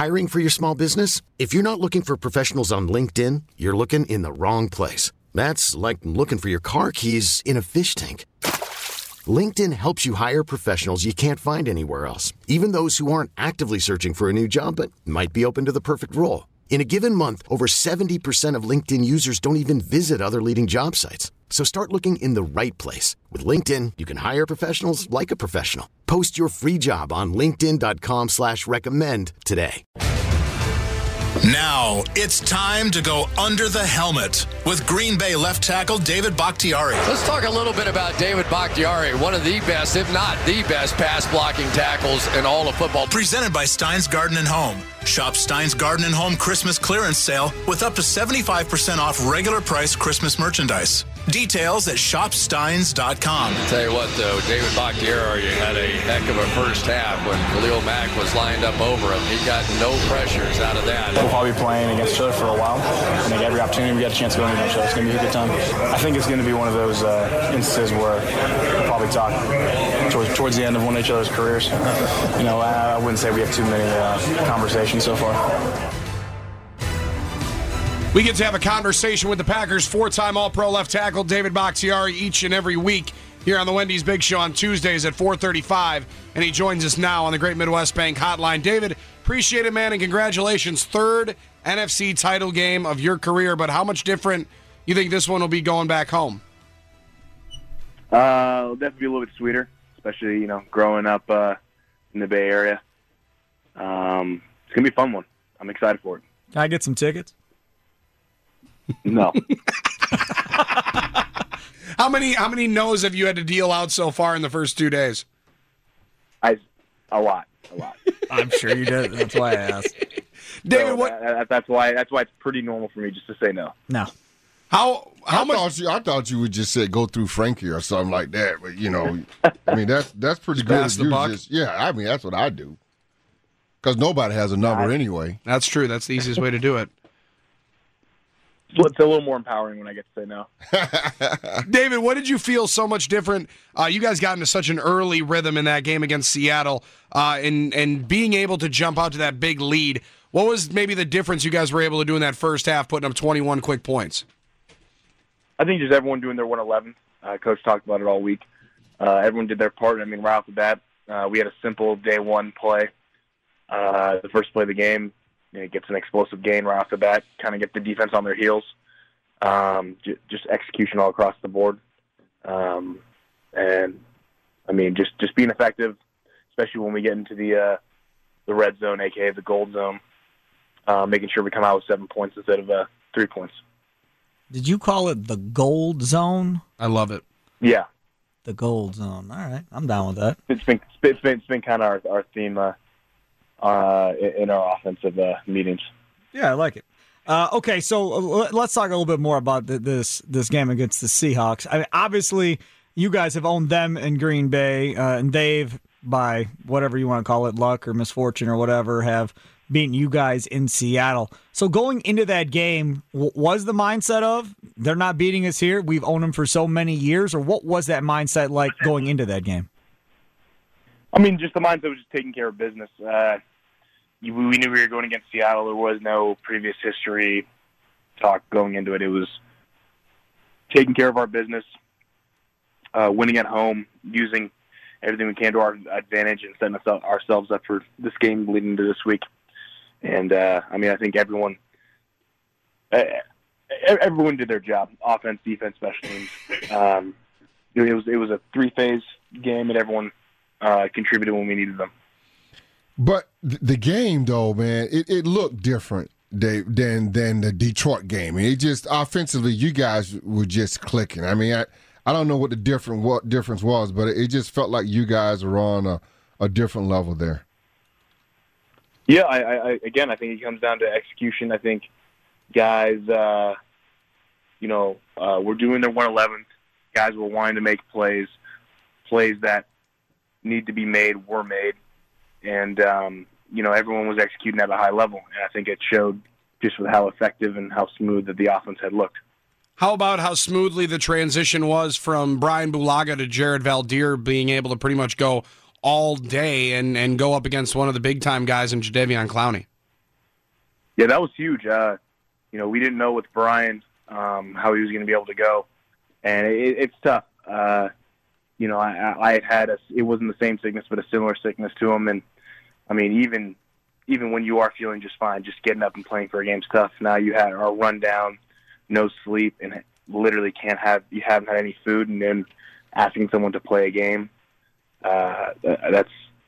Hiring for your small business? If you're not looking for professionals on LinkedIn, you're looking in the wrong place. That's like looking for your car keys in a fish tank. LinkedIn helps you hire professionals you can't find anywhere else, even those who aren't actively searching for a new job but might be open to the perfect role. In a given month, over 70% of LinkedIn users don't even visit other leading job sites. So start looking in the right place. With LinkedIn, you can hire professionals like a professional. Post your free job on linkedin.com/recommend today. Now, it's time to go under the helmet with Green Bay left tackle David Bakhtiari. Let's talk a little bit about David Bakhtiari, one of the best, if not the best, pass-blocking tackles in all of football. Presented by Steins Garden & Home. Shop Steins Garden & Home Christmas clearance sale with up to 75% off regular price Christmas merchandise. Details at shopsteins.com. I'll tell you what, though, David Bakhtiari had a heck of a first half when Khalil Mack was lined up over him. He got no pressures out of that. We'll probably be playing against each other for a while. I think every opportunity we get a chance to go against each other, it's going to be a good time. I think it's going to be one of those instances where we'll probably talk towards the end of one of each other's careers. I wouldn't say we have too many conversations so far. We get to have a conversation with the Packers' four-time All-Pro left tackle David Bakhtiari each and every week here on the Wendy's Big Show on Tuesdays at 4:35, and he joins us now on the Great Midwest Bank Hotline. David, appreciate it, man, and congratulations. Third NFC title game of your career, but how much different you think this one will be going back home? It'll definitely be a little bit sweeter, especially, growing up in the Bay Area. It's going to be a fun one. I'm excited for it. Can I get some tickets? No. How many no's have you had to deal out so far in the first 2 days? A lot. I'm sure you did. That's why I asked. David, that's why it's pretty normal for me just to say no. No. I thought you would just say go through Frankie or something like that, but that's pretty good. Pass the buck. That's what I do. Because nobody has a number anyway. That's true. That's the easiest way to do it. It's a little more empowering when I get to say no. David, what did you feel so much different? You guys got into such an early rhythm in that game against Seattle, and being able to jump out to that big lead. What was maybe the difference you guys were able to do in that first half, putting up 21 quick points? I think just everyone doing their 111. Coach talked about it all week. Everyone did their part. Right off the bat, we had a simple day one play. The first play of the game. It gets an explosive gain right off the bat, kind of get the defense on their heels. Just execution all across the board. Just being effective, especially when we get into the red zone, a.k.a. the gold zone, making sure we come out with 7 points instead of 3 points. Did you call it the gold zone? I love it. Yeah. The gold zone. All right. I'm down with that. It's been kind of our theme in our offensive meetings. Yeah, I like it. Okay, so let's talk a little bit more about this game against the Seahawks. I mean, obviously, you guys have owned them in Green Bay, and they've, by whatever you want to call it, luck or misfortune or whatever, have beaten you guys in Seattle. So going into that game, was the mindset of, they're not beating us here, we've owned them for so many years, or what was that mindset like going into that game? Just the mindset was just taking care of business. We knew we were going against Seattle. There was no previous history talk going into it. It was taking care of our business, winning at home, using everything we can to our advantage, and setting ourselves up for this game leading into this week. And, I think everyone did their job, offense, defense, special teams. It was a three-phase game, and everyone contributed when we needed them. But the game, though, man, it looked different than the Detroit game. It just offensively, you guys were just clicking. I don't know what difference was, but it just felt like you guys were on a different level there. Yeah, I think it comes down to execution. I think guys, were doing their 111. Guys were wanting to make plays that need to be made were made. And, everyone was executing at a high level. And I think it showed just with how effective and how smooth that the offense had looked. How about how smoothly the transition was from Brian Bulaga to Jared Valdir being able to pretty much go all day and go up against one of the big-time guys in Jadeveon Clowney? Yeah, that was huge. We didn't know with Brian how he was going to be able to go, and it's tough. I had it wasn't the same sickness, but a similar sickness to him, and I mean, even when you are feeling just fine, just getting up and playing for a game's tough. Now you had our rundown, no sleep, and literally you haven't had any food, and then asking someone to play a game, that's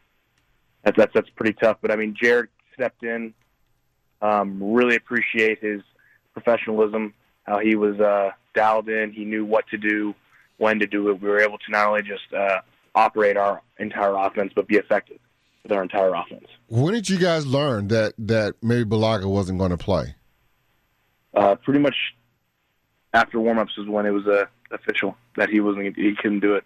pretty tough. But I mean, Jared stepped in. Really appreciate his professionalism, how he was dialed in. He knew what to do, when to do it. We were able to not only just operate our entire offense, but be effective with our entire offense. When did you guys learn that maybe Bulaga wasn't going to play? Pretty much after warm-ups was when it was official that he couldn't do it.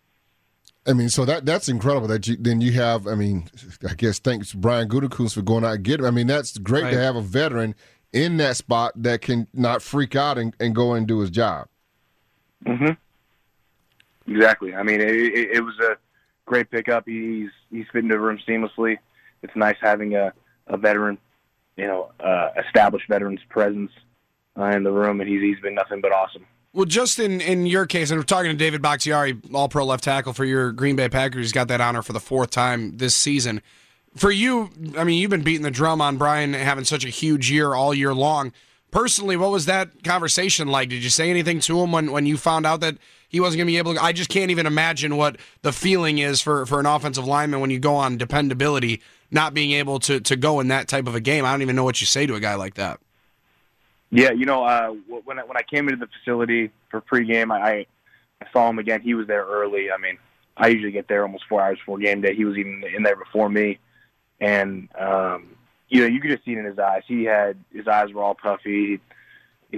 I mean, so that's incredible that you have, I mean, I guess thanks Brian Gutekunst for going out and getting him. I mean, that's great to have a veteran in that spot that can not freak out and go and do his job. Mm-hmm. Exactly. I mean, it was a great pickup. He's fit into the room seamlessly. It's nice having a veteran, established veteran's presence in the room, and he's been nothing but awesome. Well, just in your case, and we're talking to David Bakhtiari, all-pro left tackle for your Green Bay Packers. He's got that honor for the 4th time this season. For you, I mean, you've been beating the drum on Brian having such a huge year all year long. Personally, what was that conversation like? Did you say anything to him when you found out that he wasn't going to be able to? I just can't even imagine what the feeling is for an offensive lineman when you go on dependability, not being able to go in that type of a game. I don't even know what you say to a guy like that. Yeah, when I came into the facility for pregame, I saw him again. He was there early. I mean, I usually get there almost 4 hours before game day. He was even in there before me, and you could just see it in his eyes. His eyes were all puffy. He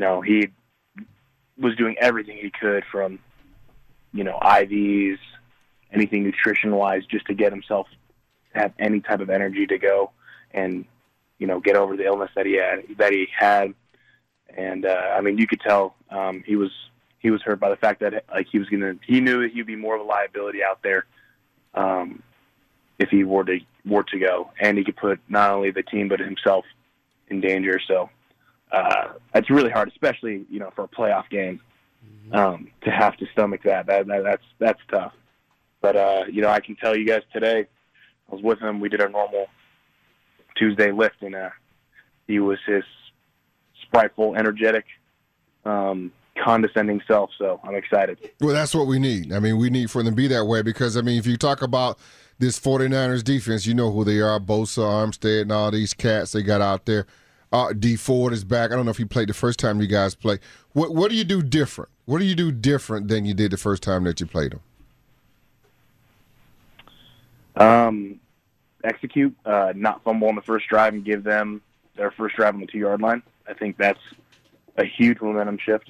was doing everything he could from IVs, anything nutrition-wise, just to get himself to have any type of energy to go and get over the illness that he had. And I mean, you could tell he was hurt by the fact that he knew that he'd be more of a liability out there if he were to go, and he could put not only the team but himself in danger. So it's really hard, especially for a playoff game, to have to stomach that. That's tough. But I can tell you guys today, I was with him. We did our normal Tuesday lift, and he was his spiteful, energetic, condescending self, so I'm excited. Well, that's what we need. I mean, we need for them to be that way because, I mean, if you talk about this 49ers defense, you know who they are, Bosa, Armstead, and all these cats they got out there. D Ford is back. I don't know if he played the first time you guys played. What do you do different? What do you do different than you did the first time that you played them? Execute, not fumble on the first drive and give them their first drive on the 2-yard line. I think that's a huge momentum shift.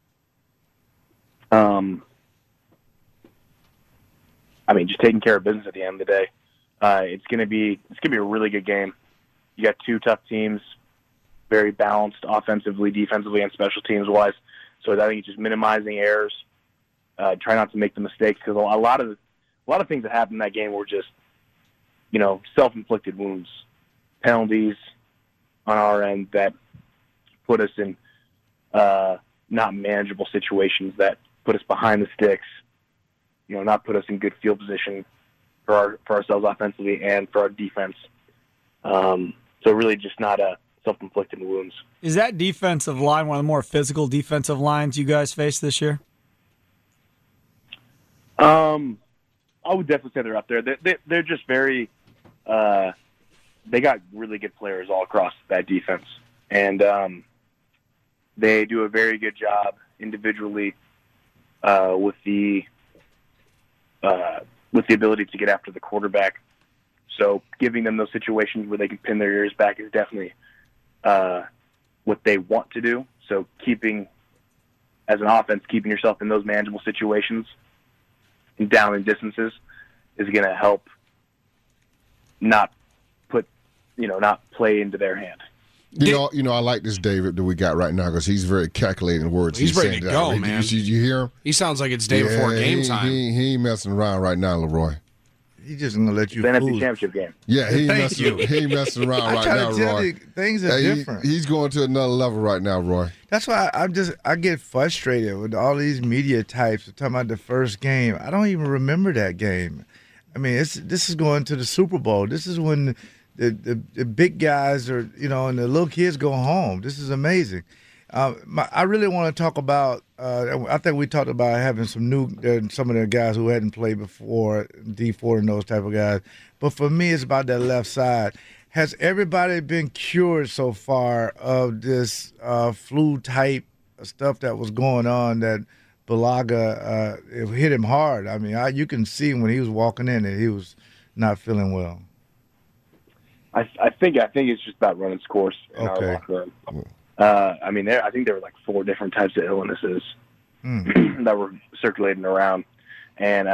I mean, just taking care of business at the end of the day. It's gonna be a really good game. You got 2 tough teams, very balanced offensively, defensively, and special teams wise. So I think it's just minimizing errors. Try not to make the mistakes because a lot of things that happened in that game were just self-inflicted wounds, penalties on our end that put us in not manageable situations, that put us behind the sticks, not put us in good field position for ourselves offensively and for our defense. So really just not self-inflicted wounds. Is that defensive line one of the more physical defensive lines you guys face this year? I would definitely say they're up there. They're just very they got really good players all across that defense. And they do a very good job individually with the ability to get after the quarterback. So giving them those situations where they can pin their ears back is definitely what they want to do. So as an offense, keeping yourself in those manageable situations and down in distances is going to help not play into their hand. I like this David that we got right now because he's very calculating the words. He's ready to go, man. You hear him? He sounds like it's day before game time. He ain't messing around right now, Leroy. He's just gonna let you. The NFC fool. Championship game. Yeah, he Thank messing, you. he messing around right now, Roy. Things are different. He's going to another level right now, Roy. That's why I get frustrated with all these media types talking about the first game. I don't even remember that game. I mean, this is going to the Super Bowl. This is when the big guys are, and the little kids go home. This is amazing. I really want to talk about. I think we talked about having some some of the guys who hadn't played before, D4 and those type of guys. But for me, it's about that left side. Has everybody been cured so far of this flu type stuff that was going on that Bulaga it hit him hard? I mean, you can see when he was walking in that he was not feeling well. I think it's just about running its course in our locker room. I think there were like 4 different types of illnesses that were circulating around, and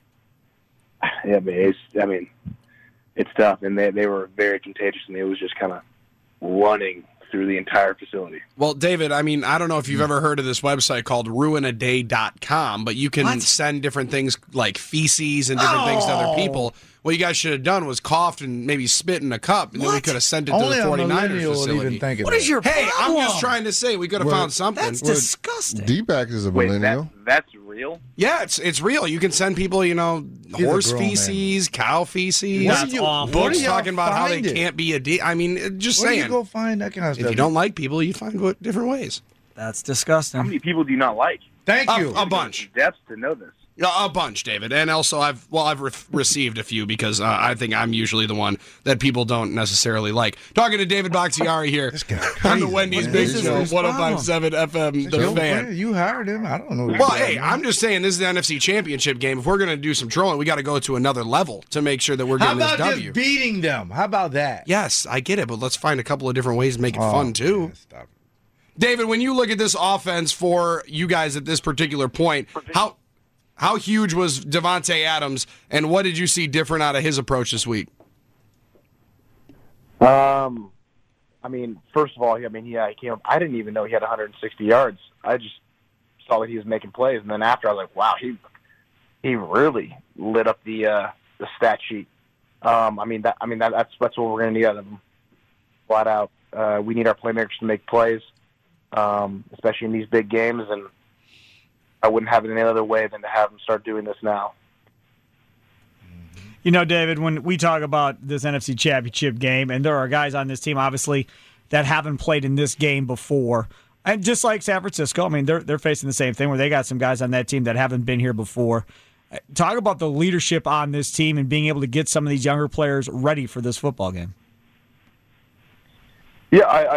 it's tough, and they were very contagious, and it was just kind of running through the entire facility. Well, David, I don't know if you've ever heard of this website called ruinaday.com, but you can send different things like feces and different things to other people. What you guys should have done was coughed and maybe spit in a cup, and then we could have sent it to the 49ers facility. What is your problem? I'm just trying to say we could have found something. That's disgusting. D-back is a millennial. That's real? Yeah, it's real. You can send people, horse feces, cow feces. That's awful. Books talking about how they can't be just Where saying. do you go find that kind of stuff? If you don't like people, you find different ways. That's disgusting. How many people do you not like? Thank you. A bunch. Depths to know this. A bunch, David. And also, I've received a few because I think I'm usually the one that people don't necessarily like. Talking to David Bakhtiari here on the Wendy's Big Show, 105.7 FM, The Fan. You hired him. I don't know. Well, hey, I'm just saying this is the NFC Championship game. If we're going to do some trolling, we got to go to another level to make sure that we're getting this W. How about just beating them? How about that? Yes, I get it, but let's find a couple of different ways to make it fun, too. Man, stop it. David, when you look at this offense for you guys at this particular point, how huge was Davante Adams, and what did you see different out of his approach this week? First of all, he came up. I didn't even know he had 160 yards. I just saw that he was making plays, and then after I was like, wow, he really lit up the stat sheet. That's what we're going to need out of him, flat out. We need our playmakers to make plays, especially in these big games, and I wouldn't have it any other way than to have them start doing this now. David, when we talk about this NFC Championship game, and there are guys on this team, obviously, that haven't played in this game before, and just like San Francisco, they're facing the same thing where they got some guys on that team that haven't been here before. Talk about the leadership on this team and being able to get some of these younger players ready for this football game. Yeah,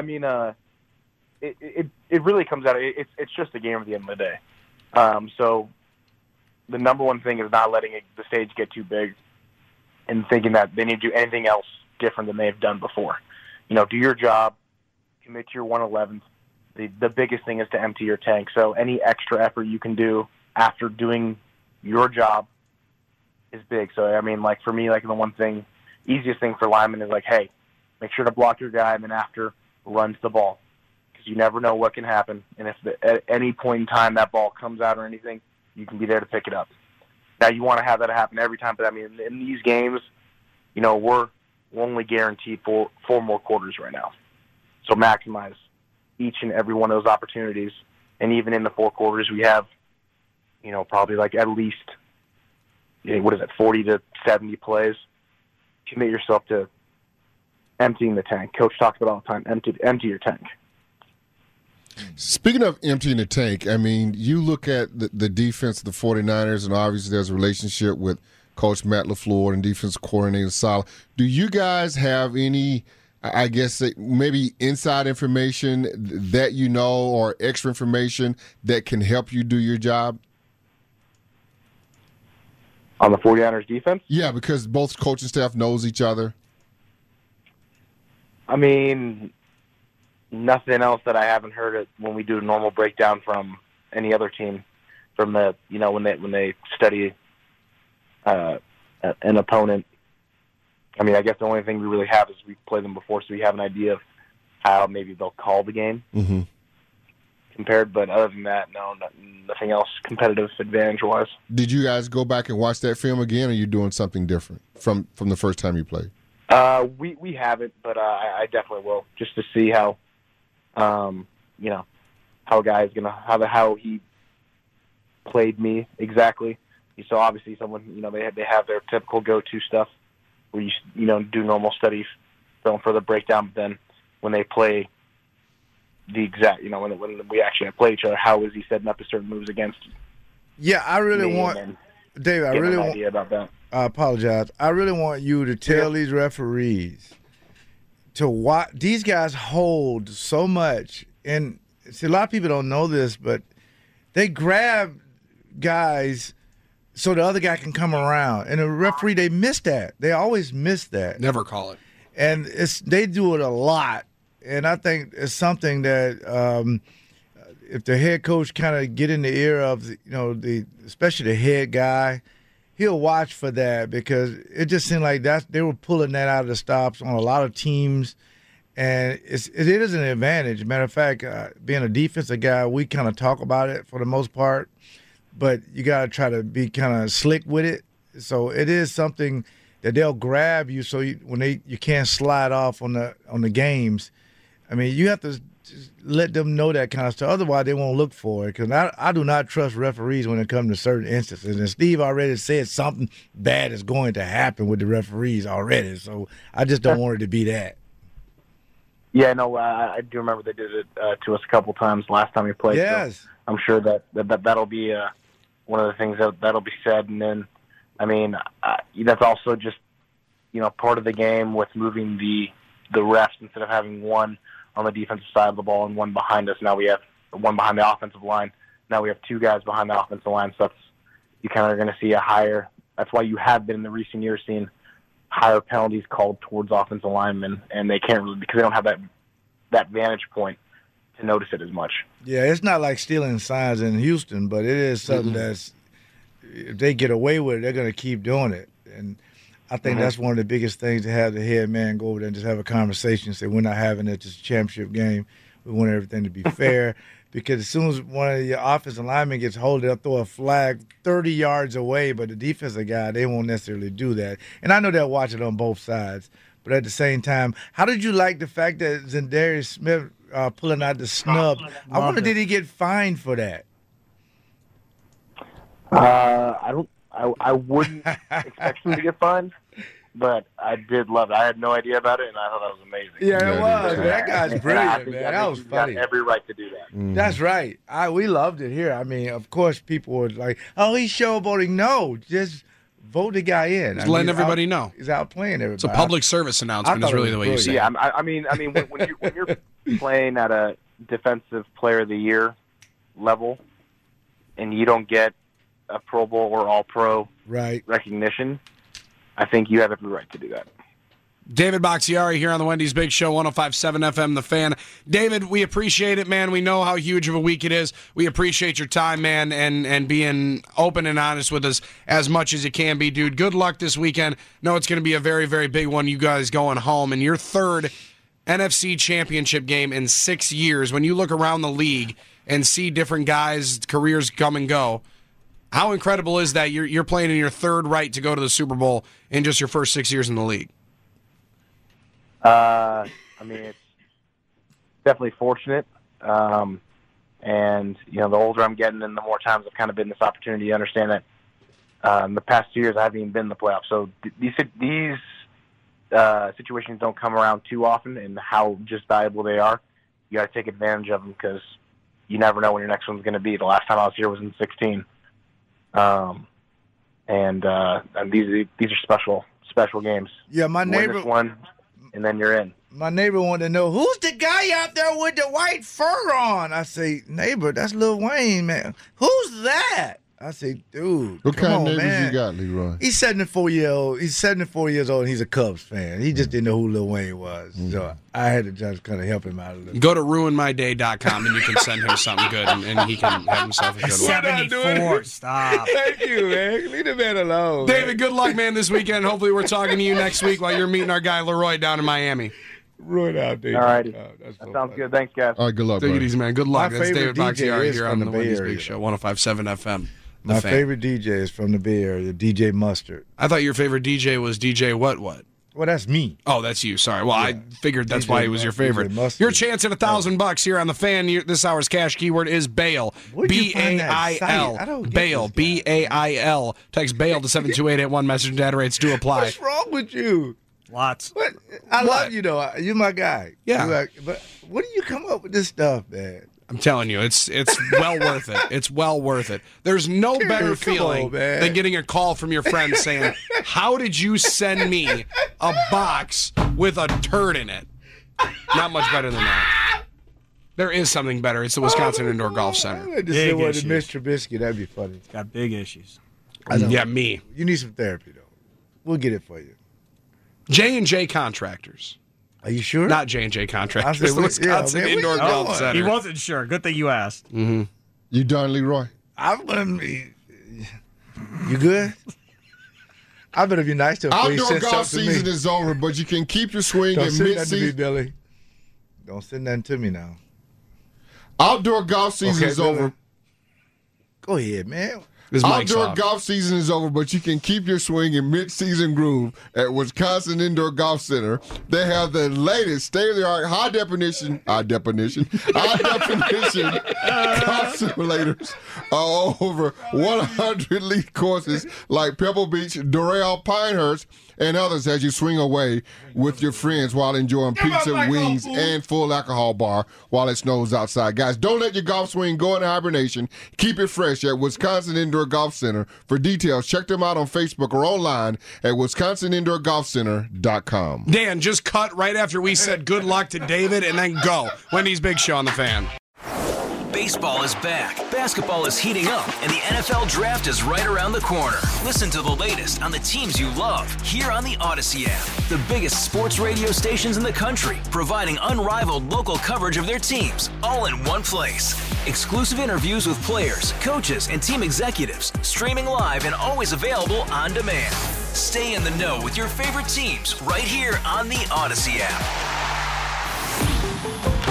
it really comes out. It's just a game at the end of the day. So the number one thing is not letting the stage get too big and thinking that they need to do anything else different than they've done before. Do your job, commit to your 111th. The biggest thing is to empty your tank. So any extra effort you can do after doing your job is big. So, for me, the easiest thing for linemen is hey, make sure to block your guy, and then after, run to the ball. You never know what can happen, and if at any point in time that ball comes out or anything, you can be there to pick it up. Now, you want to have that happen every time, but in these games, we're only guaranteed 4 more quarters right now. So maximize each and every one of those opportunities, and even in the 4 quarters, we have, probably at least, 40 to 70 plays. Commit yourself to emptying the tank. Coach talks about all the time, empty your tank. Speaking of emptying the tank, you look at the defense of the 49ers, and obviously there's a relationship with Coach Matt LaFleur and defensive coordinator Saleh. Do you guys have any, maybe inside information that or extra information that can help you do your job? On the 49ers defense? Yeah, because both coaching staff knows each other. Nothing else that I haven't heard when we do a normal breakdown from any other team, from the when they study an opponent. I guess the only thing we really have is we play them before, so we have an idea of how maybe they'll call the game. Mm-hmm. compared. But other than that, no, nothing else competitive advantage-wise. Did you guys go back and watch that film again, or are you doing something different from the first time you played? We haven't, but I definitely will, just to see how, how a guy's how he played me exactly. So obviously someone, they have their typical go-to stuff where you do normal study film for the breakdown, but then when they play the exact, when we actually play each other, how is he setting up his certain moves against? Yeah, I really want, David, I really want, idea about that. I apologize. I really want you to tell these referees to watch. These guys hold so much, and see, a lot of people don't know this, but they grab guys so the other guy can come around. And the referee, they miss that. They always miss that. Never call it. And they do it a lot. And I think it's something that if the head coach kind of get in the ear of, especially the head guy, he'll watch for that, because it just seemed like they were pulling that out of the stops on a lot of teams. And it is an advantage. Matter of fact, being a defensive guy, we kind of talk about it for the most part, but you got to try to be kind of slick with it. So it is something that they'll grab you, so you can't slide off on the games. I mean, you have to just let them know that kind of stuff. Otherwise, they won't look for it, because I do not trust referees when it comes to certain instances. And Steve already said something bad is going to happen with the referees already, so I just don't want it to be that. Yeah, no, I do remember they did it to us a couple times last time we played. Yes. So I'm sure that'll be one of the things that'll be said. And then, I mean, that's also just, part of the game with moving the refs instead of having one on the defensive side of the ball and one behind us. Now we have one behind the offensive line. Now we have two guys behind the offensive line. So you kind of are going to see a higher. That's why you have been in the recent years seeing higher penalties called towards offensive linemen, and they can't really, because they don't have that vantage point to notice it as much. Yeah, it's not like stealing signs in Houston, but it is something that's, if they get away with it, they're going to keep doing it. And I think that's one of the biggest things, to have the head man go over there and just have a conversation and say, we're not having it. It's a championship game. We want everything to be fair. Because as soon as one of your offensive linemen gets hold, they'll throw a flag 30 yards away, but the defensive guy, they won't necessarily do that. And I know they'll watch it on both sides. But at the same time, how did you like the fact that Za'Darius Smith pulling out the snub? I wonder, did he get fined for that? I wouldn't expect him to get fined, but I did love it. I had no idea about it, and I thought that was amazing. Yeah, it was. That guy's brilliant, man. That was funny. He's got every right to do that. That's right. We loved it here. I mean, of course, people were like, "Oh, he's showboating." No, just vote the guy in. Just letting everybody know. He's outplaying everybody. It's a public service announcement is really the way you say it. Yeah, I mean, when you're playing at a defensive player of the year level and you don't get a Pro Bowl or All-Pro recognition, I think you have every right to do that. David Bakhtiari here on the Wendy's Big Show, 105.7 FM, The Fan. David, we appreciate it, man. We know how huge of a week it is. We appreciate your time, man, and being open and honest with us as much as you can be, dude. Good luck this weekend. No, it's going to be a very, very big one. You guys going home in your third NFC championship game in 6 years. When you look around the league and see different guys' careers come and go, how incredible is that you're playing in your third right to go to the Super Bowl in just your first 6 years in the league? I mean, it's definitely fortunate. And, the older I'm getting and the more times I've kind of been this opportunity to understand that in the past 2 years I haven't even been in the playoffs. So these situations don't come around too often, and how just valuable they are. You got to take advantage of them, because you never know when your next one's going to be. The last time I was here was in 2016. And these are special games. Yeah, my neighbor win this one, and then you're in. My neighbor wanted to know, who's the guy out there with the white fur on? I say, neighbor, that's Lil Wayne, man. Who's that? I say, dude, what kind of neighbors man. You got, Leroy? He's 74 years old, and he's a Cubs fan. He just didn't know who Lil Wayne was. So I had to just kind of help him out a little. Go to ruinmyday.com, and you can send him something good, and he can have himself a good one. 74, stop. Thank you, man. Leave the man alone. David, good luck, man, this weekend. Hopefully we're talking to you next week while you're meeting our guy Leroy down in Miami. Ruin out there. All righty. That's That so sounds funny. good. Thanks, guys. All right, good luck, Take it buddy. easy, man. Good luck. My That's favorite David Bakhtiari DJ is here from on the the Bay Wendy's Area, Big Show, 105.7 FM. The My Fan. favorite DJ is from the Bay Area, DJ Mustard. I thought your favorite DJ was DJ what? Well, that's me. Oh, that's you. Sorry. Well, I figured that's DJ why he was your favorite. DJ Mustard. Your chance at $1,000 here on the Fan. This hour's cash keyword is bail. Where'd you find that site? I BAIL. don't get Bail. this guy. BAIL. Text bail to 72881. Message and data rates do apply. What's wrong with you? Lots. What? I love you though. You're my guy. Yeah. But what do you come up with this stuff, man? I'm telling you, it's well worth it. It's well worth it. There's no better Come feeling on, man. than getting a call from your friend saying, "How did you send me a box with a turd in it?" Not much better than that. There is something better. It's the Wisconsin Indoor Golf Center. I just Big said what issues. Mitch Trubisky. That'd be funny. Got big issues. I know. Yeah, me. You need some therapy though. We'll get it for you. J&J Contractors. Are you sure? Not J&J Contractors. I said, The Wisconsin man, what Indoor you Golf doing? Center. He wasn't sure. Good thing you asked. You done, Leroy? I'm gonna be. You good? I better be nice to him. before he Outdoor sends golf something to season me. is over, but you can keep your swing Don't in send that to me, mid-season. Billy. Don't send nothing to me now. Outdoor golf season Okay, is Billy. over. Go ahead, man. This mic's Outdoor off. golf season is over, but you can keep your swing in mid-season groove at Wisconsin Indoor Golf Center. They have the latest state-of-the-art high-definition golf simulators. Over 100 league courses like Pebble Beach, Doral, Pinehurst, and others as you swing away with your friends while enjoying pizza, wings, and full alcohol bar while it snows outside. Guys, don't let your golf swing go into hibernation. Keep it fresh at Wisconsin Indoor Golf Center. For details, check them out on Facebook or online at wisconsinindoorgolfcenter.com. Dan, just cut right after we said good luck to David and then go. Wendy's Big Show on the Fan. Baseball is back, basketball is heating up, and the NFL Draft is right around the corner. Listen to the latest on the teams you love here on the Odyssey app. The biggest sports radio stations in the country, providing unrivaled local coverage of their teams, all in one place. Exclusive interviews with players, coaches, and team executives, streaming live and always available on demand. Stay in the know with your favorite teams right here on the Odyssey app.